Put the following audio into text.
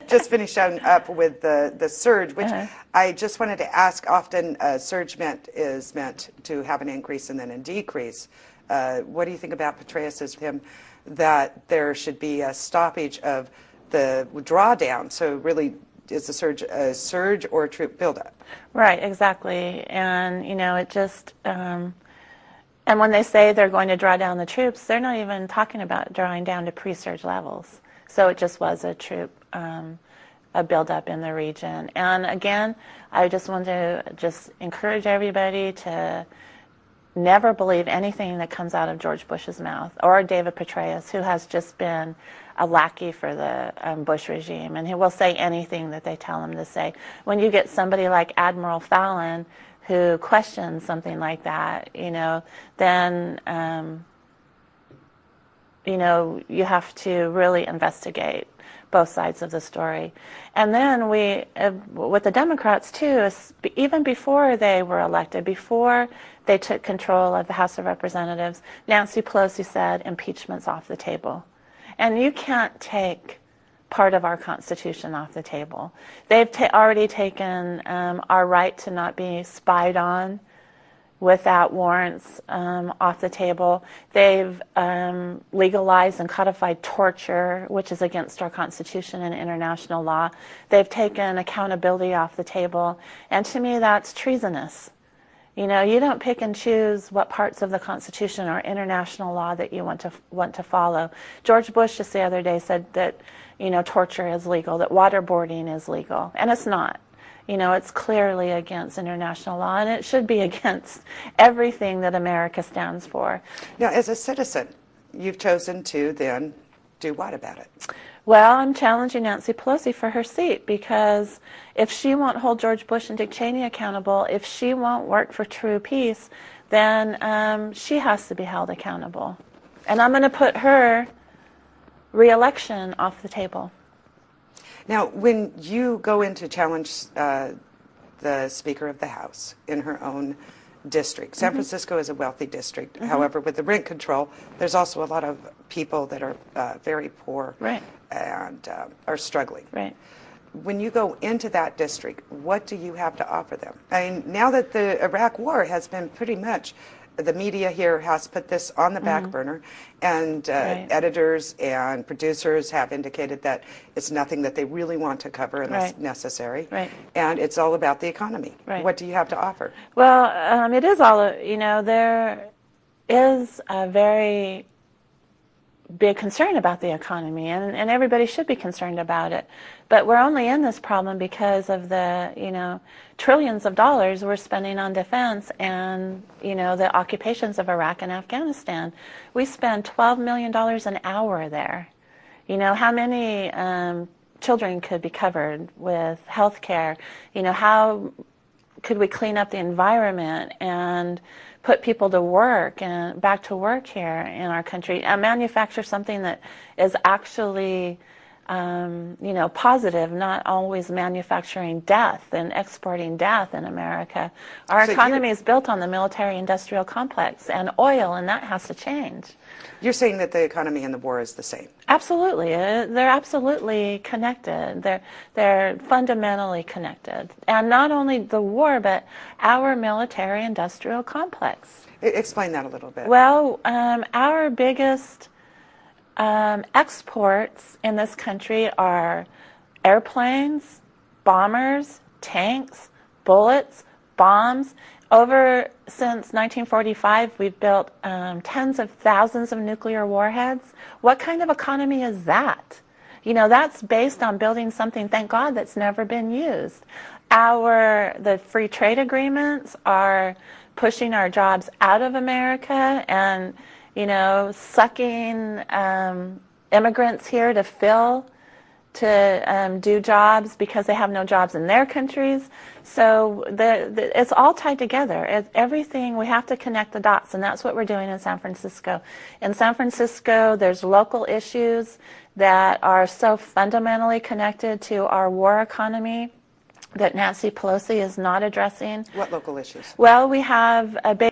just finishing up with the surge, which I just wanted to ask. Often a surge is meant to have an increase and then a decrease. What do you think about Petraeus's him that there should be a stoppage of the drawdown? So really, is the surge a surge or a troop buildup? Right, exactly. And, you know, it just, and when they say they're going to draw down the troops, they're not even talking about drawing down to pre-surge levels. So it just was a troop, a buildup in the region. And again, I just want to just encourage everybody to never believe anything that comes out of George Bush's mouth or David Petraeus, who has just been a lackey for the Bush regime, and he will say anything that they tell him to say. When you get somebody like Admiral Fallon who questions something like that, you know, then you know, you have to really investigate both sides of the story. And then we, with the Democrats too, even before they were elected, before they took control of the House of Representatives, Nancy Pelosi said impeachment's off the table. And you can't take part of our Constitution off the table. They've already taken our right to not be spied on without warrants off the table. They've legalized and codified torture, which is against our Constitution and international law. They've taken accountability off the table. And to me, that's treasonous. You know, you don't pick and choose what parts of the Constitution or international law that you want to follow. George Bush just the other day said that, you know, torture is legal, that waterboarding is legal, and it's not. You know, it's clearly against international law, and it should be against everything that America stands for. Now, as a citizen, you've chosen to then do what about it? Well, I'm challenging Nancy Pelosi for her seat, because if she won't hold George Bush and Dick Cheney accountable, if she won't work for true peace, then she has to be held accountable. And I'm going to put her re-election off the table. Now, when you go in to challenge the Speaker of the House in her own district, San Francisco is a wealthy district. However, with the rent control, there's also a lot of people that are very poor and are struggling. Right. When you go into that district, what do you have to offer them? I mean, now that the Iraq War has been pretty much, the media here has put this on the back burner, and editors and producers have indicated that it's nothing that they really want to cover unless necessary. And it's all about the economy. What do you have to offer? Well, it is all, you know, there is a very big concern about the economy, and everybody should be concerned about it. But we're only in this problem because of the, you know, trillions of dollars we're spending on defense and, you know, the occupations of Iraq and Afghanistan. We spend $12 million an hour there. You know, how many children could be covered with health care? You know, how could we clean up the environment and put people to work and back to work here in our country and manufacture something that is actually you know, positive, not always manufacturing death and exporting death in America. Our economy is built on the military-industrial complex and oil, and that has to change. You're saying that the economy and the war is the same? Absolutely. They're absolutely connected. They're fundamentally connected. And not only the war, but our military-industrial complex. Explain that a little bit. Well, our biggest exports in this country are airplanes, bombers, tanks, bullets, bombs. Since 1945, we've built tens of thousands of nuclear warheads. What kind of economy is that? You know, that's based on building something, thank God, that's never been used. The free trade agreements are pushing our jobs out of America and, you know, sucking immigrants here to do jobs because they have no jobs in their countries. So it's all tied together. Everything, we have to connect the dots, and that's what we're doing in San Francisco. In San Francisco, there's local issues that are so fundamentally connected to our war economy that Nancy Pelosi is not addressing. What local issues? Well, we have a